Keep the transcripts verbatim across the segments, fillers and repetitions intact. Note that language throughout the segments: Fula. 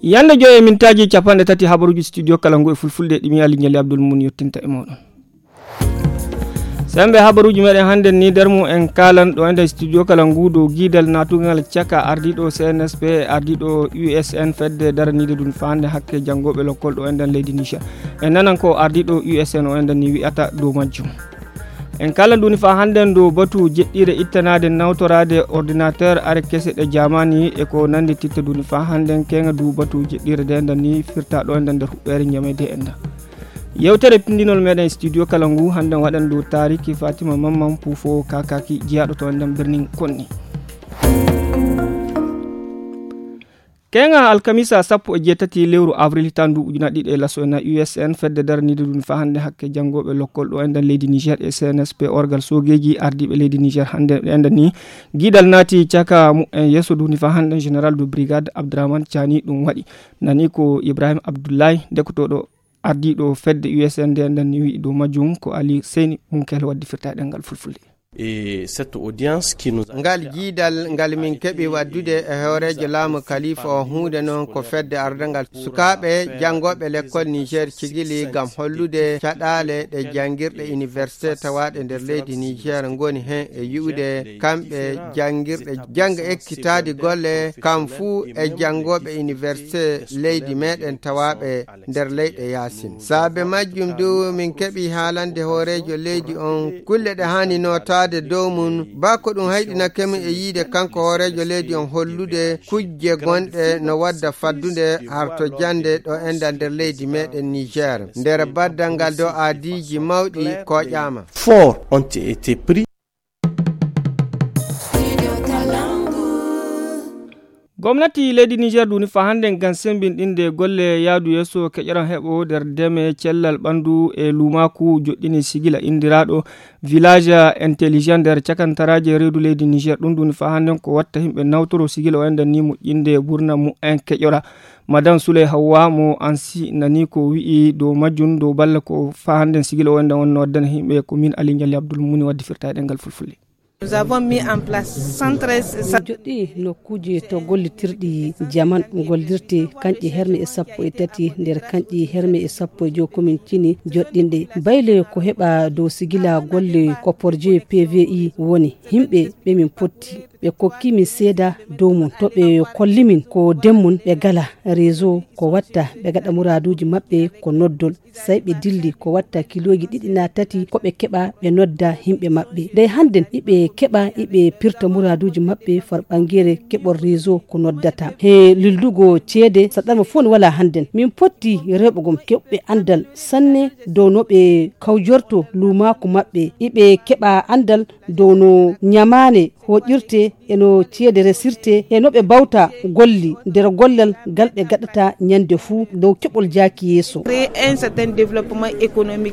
yande joye min taji capande tati habaruji studio kalangu e fulfulde dimi ali nyali abdul mun yottinta e modon sembe habaruji meden hande ni dermu en kalan do ende studio kalangu do gidal natugal ciaka ardido C N S P ardido U S N fedde daranide dun fande hakke jangobe lokol do enden leydi Niger en nanan ko ardido U S N o enden ni wi'ata do majjum en kala duni fa handen do batu jeddire ittanade nawtorade ordinateur are kesse de jamani e ko nandi titta duni fa handen kenga du batu jeddire de ndan ni firta do ndan der hubbere nyamede enda yewtere pindinol meden studio kalangu handen wadan do tariki Fatima Mamman Pufo kakaki jiado to ndan birnin konni kenga alkamisa sappo e jettati lewru avril tandu ujuna dide e laso na U S N fedde darnide dun fa hande hakke jangobe lokol do endan leydi Niger e C N S P orgal sogeji ardibe leydi Niger hande endan ni gidal nati ciaka mu en yeso duni fa hande general du brigade Abdurrahman Chani dum wadi nani ko Ibrahim Abdullahi dekotodo ardido fedde U S N de endan ni wi do majum ko Ali Seni munkel waddi firtaade ngal fulfulde. Et cette audience qui nous ngal jidal ngal min kebi waddude e horejo laamu khalifa o hunde non ko fedde ardangal sukabe jangobe l'école Niger cigili gam hollude cadale de jangirde université tawade der leydi Niger ngoni hen e yuude kambe jangirde jang ekkitade golle kam fu e jangobe université leydi meden tawabe der leyde Yasin sabe majjum do min kebi haalande horejo leydi on kulle de hani nota de domun bako dum haydina kemi e yide kanko horejo leydi on hollude kujje gonde no wadda faddunde harto jande do enda der leydi meden Niger der baddangal do adiji mawdi ko ƴama fort ont été pris. Gomnati leydi Niger duni fa hande gan sembin dinde golle yaadu yeso kejeran hebo der deme cellal bandu e lumaku joddini sigila indirado village intelligent der cakantaraje redu leydi Niger dun duni fa hande ko watta himbe nawtoro sigila wanda ni mu inde burna mu en kejora madam Sule Hawa mo ansi nani ko wi do majjun do balla ko fa hande sigila wanda wonno waddan himbe ko min Ali Nyali Abdul Muni waddi firtaade ngal fulfulde. Nous avons mis en place cent treize jodi no kuje to gollitirdi jaman goldirte kanji hermi e sappo e tati nder kanji hermi e sappo e jokomin cini joddinde bayle ko heba do sigila golle ko porje P V I woni himbe be min potti be kokki min seeda dow mun to be kollimin ko demmun be gala réseau ko watta be gada muraduji mabbe ko noddol sai be dilli ko watta kiloji didi na tati ko be keba be nodda himbe mabbe dai handen ibe keba ibe pirta muraduji mabbe far bangere kebor réseau ko noddata he lildugo cede sadama fon wala handen min potti rebugum kebbe andal sanne dow no be kawjorto luma ko mabbe ibe keba andal dow no nyamane hoƴirte eno ciyede resirte e no ɓe bawta golli nder gollal gal ɓe gaɗata ñande fuu dow keɓol jaaki yeeso un certain développement économique.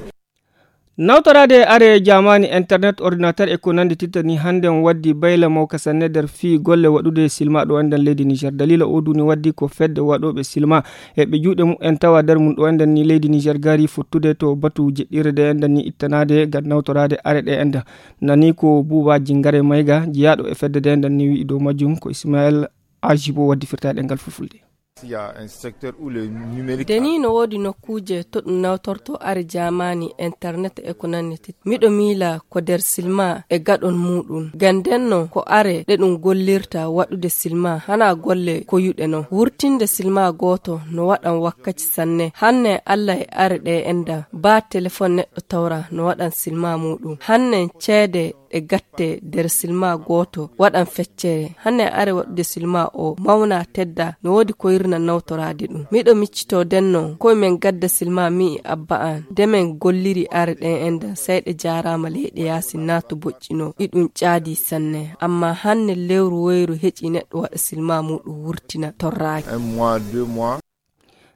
Nawtorade are jamani internet ordinateur e ko nandi titani hande on waddi bayla mawka sanne der fi golle wadude silma do andan leydi Niger dalila o duni waddi ko fedde wadobe silma e be juude mu en tawa der mun do andan ni leydi Niger gari futtude to batu jeddirde andan ni ittanade gad nawtorade are de enda nani ko buba jingare mayga jiado e fedde de andan ni wi do majum ko Ismaël Ajibo waddi firtade ngal fulfulde. Il y a un secteur où le numérique deni no wodi no kuje to dum nawtorto ar jamani internet e ko naniti mido mila ko der silma e gadon mudun gandenno ko are de dum gollirta wadude silma hana golle ko yude no wurtinde silma goto no wadan wakkati sanne hanne Allah e are de enda ba telephone neddo tawra no wadan silma mudun hanne cede e gatte der silma goto wadan feccere hanne are wadude silma o mauna tedda no wodi ko irna nawtorade dum mido miccito denno ko men gadda silma mi abba an demen golliri are den enda sayde jarama leede Yasin natu boccino idum caadi sanne amma hanne lewru weyru heci neddo wada silma mudu wurtina torraaki un mois deux mois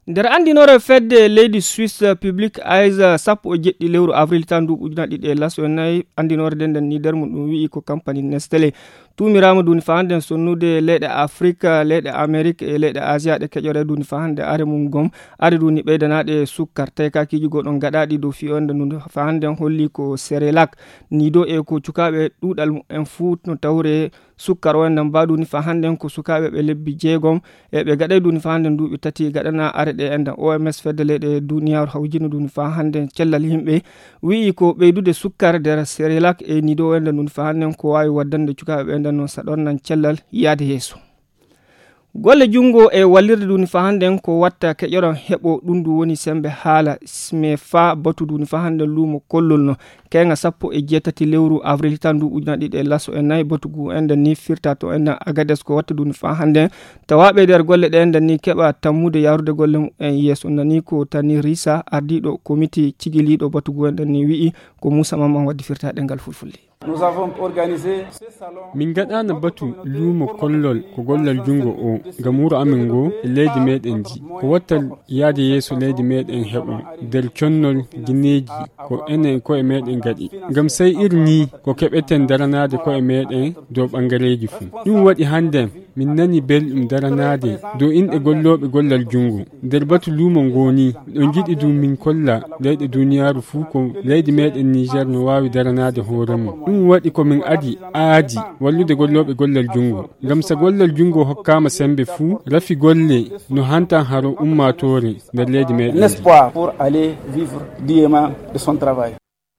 nder andinore fedde leydi Suisse public eyes sappo e jeɗɗi lewru avril tan nduɓu ujuna ɗiɗi e laso e nayyi andinore denden ni nder mum ɗum wi'i ko compagnie Nestlé tumirama duni fa hande sonnude leyɗe Afrique leyɗe Amérique e leyɗe Asia ɗe keƴore duni fa hande are mum gom are duni ɓeydanaɗe sukkar tawi kakiji goɗon gaɗaɗi dow fiyonde ndu fa hande holli ko Cerelac ni do e ko cukaɓe ɗuɗal en fuu no tawre sukkar wonde mbaduni fa hande ko sukaɓe ɓe lebbi jeegom e ɓe gaɗay duni fa hande duuɓi tati gaɗana are ɗe enda O M S fedde leyɗe duniyaru hawjino duni fa hande cellal yimɓe wi'i ko ɓeydude sukkar nder Cerelac e ni do wonde duni fa hande ko wawi waddande cukaɓe ɓe non saɗon nan cellal yaade yeeso golle jungo e wallirde duni fa hande ko watta keƴoron heɓo ɗum du woni sembe haala me fa batu duni fa hande lumo kollol no kenga sappo e jeetati lewru avril tan du ujuna ɗiɗi e laso e nayyi batugu enden ni firta to enden Agades ko watta duni fa hande tawaɓe nder golle ɗe enden ni keɓa tammude yarude golle mum en yeeso nani ko tani Rissa ardiɗo comité cigiliɗo batugu enden ni wi'i ko Moussa Mamman waddi firtaɗe ngal fulfulde. Nous avons organisé min gaɗano batu luumo kollol ko gollal jungo o ngam wuro amin ngo e leydi meɗen ji ko watta yaade yeeso leydi meɗen heɓo nder connol guineji ko enen koye meɗen gaɗi ngam sey irni ko keɓeten daranade koye meɗen dow ɓangareji fuu ɗum waɗi hande min nani belɗum daranade dow inɗe golloɓe gollal jungo nder batu luumo ngoni ɗon jiɗi ɗum min kolla leyɗe duniyaru fuu ko leydi meɗen Niger no wawi daranade hoore mum ɗum waɗi ko min adi aadi wallude golloɓe gollal jungo ngam sa gollal jungo hokkama sembe fuu rafi golle no hantan haro ummatore nder leydi meɗen l'espoir pour aller vivre dignement de son travail.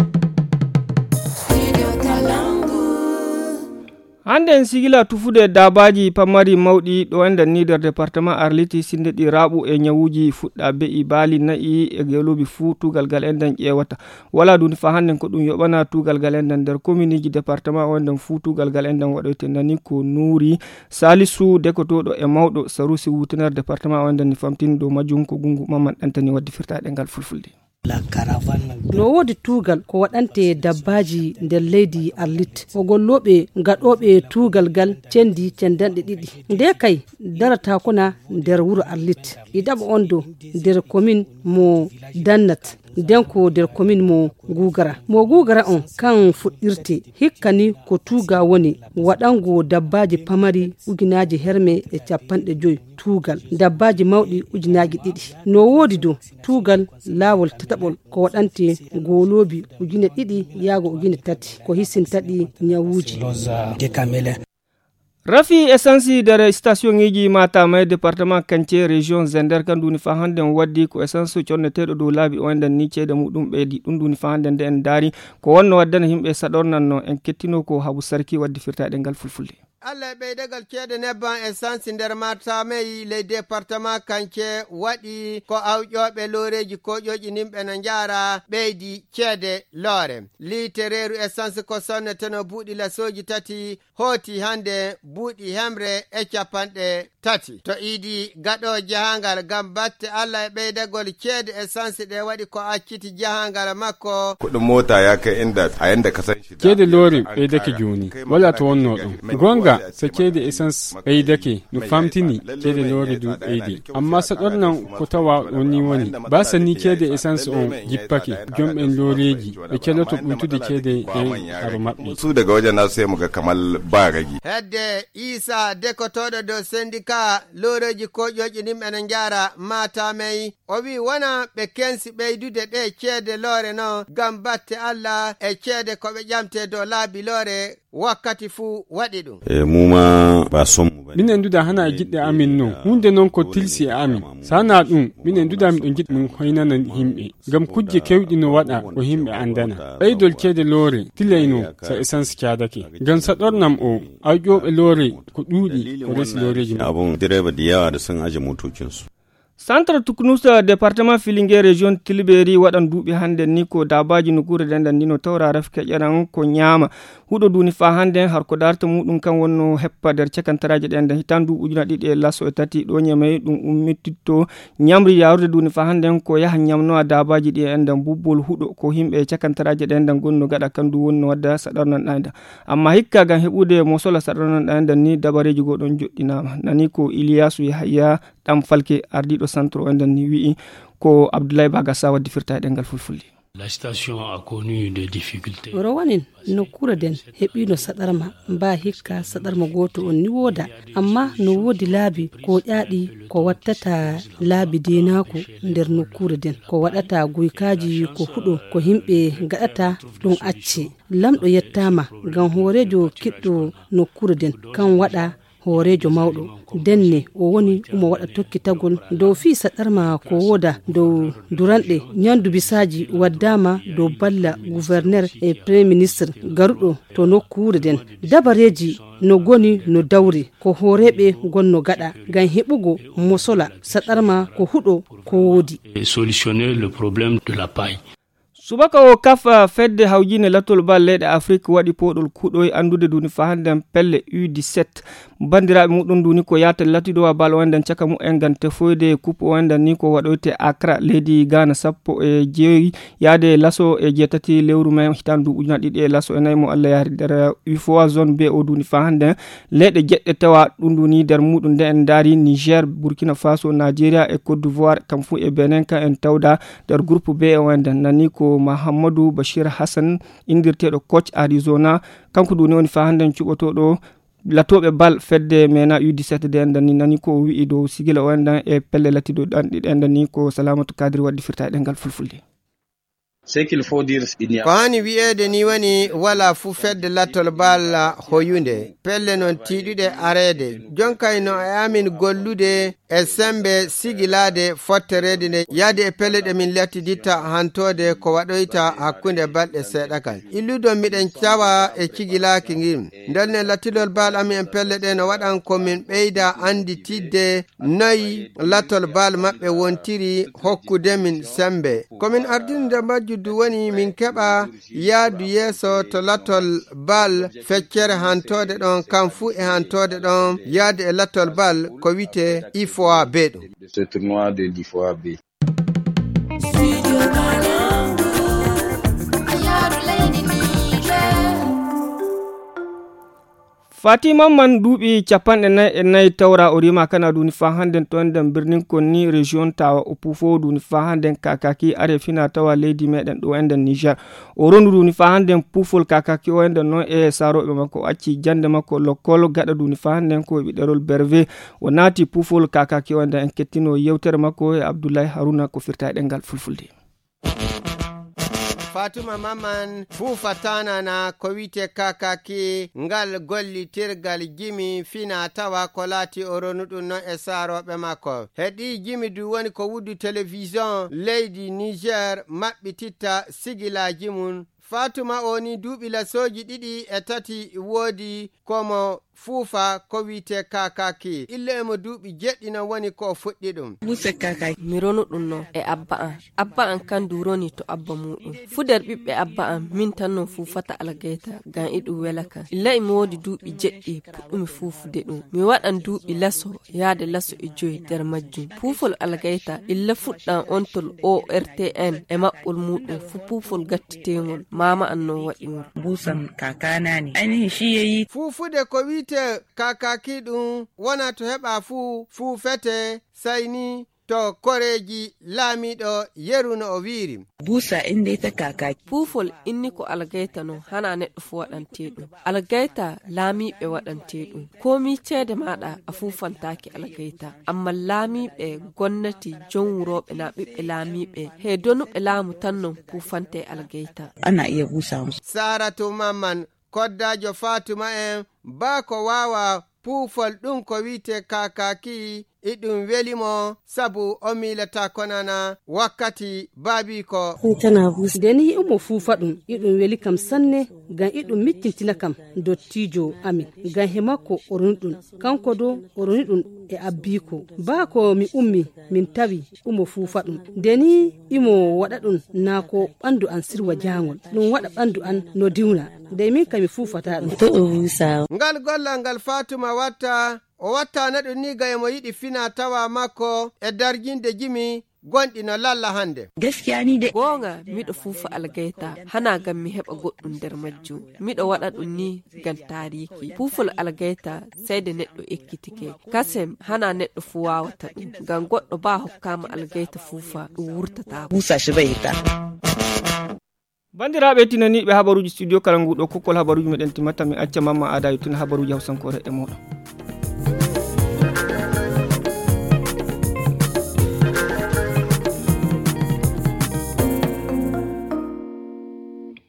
hande en sigila tufude dabaji pamari mawɗi ɗo enden ni nder département Arliti sinde ɗi raɓu e nyawuji fuɗɗa be'i baali nayi e gelobi fuu tugal gal enden ƴewata wala duni fa hande ko ɗum yoɓana tugal gal enden nder commune ji département wonde fuu tugal gal enden waɗoyte nani ko Nouri Salisu dekotoɗo e mawɗo Sarusi wutenar département wonde ni famtini dow majjum ko Gungu Mamman ɗantani waddi firtaɗe ngal fulfulde. no wodi tugal ko waɗante dabbaji nder leydi Arlit o golloɓe gaɗoɓe tugal gal cendi cendanɗe ɗiɗi nde kay darata kuna nder wuro Arlit ɗiɗaɓa on do nder commune mo Dannat nden ko nder commune mo Gugara mo Gugara on kan fuɗɗirte hikkani ko tuga woni waɗango dabbaji pamari ujinaji herme e capanɗe joyi tugal dabbaji mawɗi ujinaji ɗiɗi no wodi do tugal lawol tataɓol ko waɗante golobi ujine ɗiɗi yaago ujine tati ko hisintaɗi nyawuji rafi essence dere station ngiji mata may département Kanché région Zender kan duni fa hande waddi ko essence conneteɗo dow laabi o enden ni ceede muɗum ɓeydi ɗum duni fa hande nde en daari ko wonno waddana himɓe saɗornanno en kettino ko Habu Sarki waddi firtaɗe ngal fulfulde. Allah ɓeydagal ceede nebban essence nder Matamey ley département Kanché waɗi ko awƴoɓe looreji koƴoƴi nimɓe no jaara ɓeydi ceede loore litereeru essence ko sonneteno buuɗi lasoji tati hooti hande buuɗi hemre e capanɗe tati to iidi gaɗo jahangal gam batte Allah e ɓeydagol ceede essence ɗe waɗi ko acciti jahangal makko kuɗin mota ya kai inda a yanda ka san shi ceede loore ɓeydake joni wala to wonno ɗum gonga sa ceede essence ɓeydake no famtini ceede loore du ɓeydi amma saɗornan ko tawa woni woni ba sanni ceede essence on jippake jomɓen looreji ɓe celoto ɓuntude ceede ɗen haro maɓɓe su daga wajen nasu sai muga kamal ba ragi hedde Isa dekotoɗo dow syndicat looreji koƴoƴi nimɓe no jaara Matamey o wi wona ɓe kensi ɓeydude ɗe ceede loore no gam batte Allah e ceede ko ɓe ƴamte dow laabi loore wakkati fuu waɗi ɗum e muma ba som min enduda hana jiɗɗe amin no hunde non ko tilsi e amin sana ɗum min enduda miɗo jiɗ min hoynana himɓe ngam kujje kewɗi no waɗa ko himɓe andana ɓeydol ceede loore tilayno sa essence caadake ngam saɗornam o awƴoɓe loore ko ɗuuɗi ko resi looreji abun direba da yawa da sun aje motocinsu. Centre Tuknusa département Filingue région Tilberi waɗan duuɓi hande ni ko dabaji no gure denden ni no tawra rafke ƴeran ko ñaama huɗo duni fa hande har ko darta muɗum kan wonno heppa nder cakantaraje ɗen hitan du ujuna ɗiɗi e laso e tati ɗo ñamay ɗum ummittitto ñamri yawrude duni fa hande ko yaha ñamno dabaji ɗi enden bubbol huɗo ko himɓe cakantaraje ɗen den gonno gaɗa kandu wonno wadda saɗornan ɗanda amma hikka gan heɓude mosola saɗornan ɗanden ni dabareji goɗon joɗɗinama nani ko Iliyasu Yahya ɗam falke ardiɗo centre o enden ni wi'i ko Abdoulaye Bagassa waddi firta dengal fulfulde. La station a connu des difficultés. Rawanin no kura den heɓi no saɗarma ba hikka saɗarma goto on ni woda amma no wodi laabi ko ƴaaɗi ko wattata laabi denako nder no kura den ko waɗata guykaji ko huɗo ko himɓe gaɗata ɗum acce lamɗo yettama ngam hoorejo kiɗɗo no kura den kan waɗa hoorejo mawɗo denne o woni umo waɗa tokkitagol dow fi saɗarma ko woda dow duranɗe ñandu bisaji waddama dow balla gouverneur e premier ministre garuɗo to nokkure den dabareji no goni no dawri ko hooreɓe gonno gaɗa ngam heɓugo mosola saɗarma ko huɗo ko woodi solutionner le problème de la paille. Subaka o kafa fedde hawjine latol bal leyɗe Afrique waɗi poɗol kuɗoy andude duni fa handen pelle U dix-sept bandiraɓe muɗum duni ko yata latido wa bal wanden caka mu en gan tefoyde coupe wanden ni ko waɗoyte Accra leydi Ghana sappo e jeeyi yaade laso e jeetati lewru men hitandu ujuna ɗiɗi e laso e nayi mo Allah yari nder U F O A zone B o duni fa handen leyɗe jeɗɗe tawa ɗum duni nder muɗum nde en daari Niger, Burkina Faso, Nigeria e Côte d'Ivoire kam fu e Benin ka en tawda nder groupe B o wanden nani ko Mahamadou Bashir Hassan indirteɗo coach Arizona kanko duni woni fa handen cuɓotoɗo latoɓe bal fedde mena U dix-sept de enden ni nani ko wi'i dow sigila o enden e pelle latido ɗan ɗiɗi enden ni ko Salamatu Kadri waddi firta ɗengal fulfulde. ko hani wi'ede ni woni wala fu fedde lattol bal hoyunde pelle non tiiɗuɗe arede jonkayno e amin gollude e sembe sigilade fotterede nde yaade e pelle ɗe min lettiditta hantode ko waɗoyta hakkunde balɗe seeɗakal illudo miɗen cawa e cigilaki ngim ndalne lattidol bal amin en pelle ɗe no waɗan komin ɓeyda andi tidde noyi lattol bal maɓɓe wontiri hokkude min sembe komin ardinde majju du woni min keɓa yaadu yeeso to lattol bal feccere hantode ɗon kam fu e hantode ɗon yaade e lattol bal ko wite I F O A B ɗum ce tournoi de l'I F O A B. Fatima man duuɓi capanɗe nayi e nayi tawra o rima kana duni fa handen to enden birnin konni région tawa o pufo duni fa handen kakaki are fina tawa leydi meɗen ɗo enden Niger o rondu duni fa handen pufol kakaki o enden noon e saroɓe makko acci jande makko lokkol gaɗa duni fa handen ko ɓi ɗerol berve o naati pufol kakaki o enden en kettino yewtere makko e Abdoulaye Haruna ko firta e ɗengal fulfulde. Fatuma Maman fufatana na ko wite kakaki ngal gollitirgal jimi fina tawa ko laati o ronuɗum non e saaroɓe makko heɗi jimi du woni ko wuddu télévision leydi Niger maɓɓititta sigilaji mum Fatuma oni duuɓi lasoji ɗiɗi e tati woodi komo fuufa ko wite kakaki ille emo duuɓi jeɗɗino woni ko fuɗɗi ɗum buse kakaki mi ronu ɗum no e abba an abba an kan du roni to abba muɗum fu nder ɓiɓɓe abba an min tan non fuufata algayta gam iɗum wela kan illa emi woodi duuɓi jeɗɗi puɗɗumi fuufude ɗum mi waɗan duuɓi laso yaade laso e joyi nder majjum puufol algayta illa fuɗɗan on tol O R T N e maɓɓol muɗum fu puufol gattitegol mama an non waɗi mur busan kakanani ainihin shi yayi fuufude ko wite kakaki ɗum wona to heɓa fuu fuufete sayni to koreji laamiɗo yeruno o wiiri busa inde ta kakaki puufol inni ko algayta no hana neɗɗo fu waɗante ɗum algayta laamiɓe waɗante ɗum komi ceede maɗa a fuufantaki algayta amma laamiɓe gonnati jon wuroɓe na ɓiɓɓe laamiɓe he donuɓe laamu tan non fuufante algayta ana iya busa musu Saratu Mamman koddajo Fatuma en ba ko wawa puufol ɗum ko wite kakaki iɗum welimo sabu o milata konana wakkati baabi ko tana bus deni umo fuufa ɗum iɗum weli kam sanne gam iɗum mittintina kam dottijo amin gam he makko oroni ɗum kanko do oroni ɗum e abbiko ba ko mi ummi min tawi umo fuufa ɗum deni imo waɗa ɗum na ko ɓandu an sirwa jangol ɗum waɗa ɓandu an no diwna nde min kami fuufata ɗum to o wisa ngal gollal ngal Fatuma watta o watta neɗɗo ni ga emo yiɗi fina tawa makko e darjinde jimi gonɗi no lalla hande gaskiya ni de gonga miɗo fuufa algaita hana gam mi heɓa goɗɗum nder majjum miɗo waɗa ɗum ni gam tariki fuufol algaita sai da neɗɗo ekkitike kasem hana neɗɗo fu wawata ɗum gam goɗɗo ba hokkama algaita fuufa ɗum wurtata busa shi bai hita bandiraɓe tinaniɓe habaruji studio kala nguɗo kokkol habaruji meɗen timata mi acca mamma ada yettude habaruji hawsankore e moɗon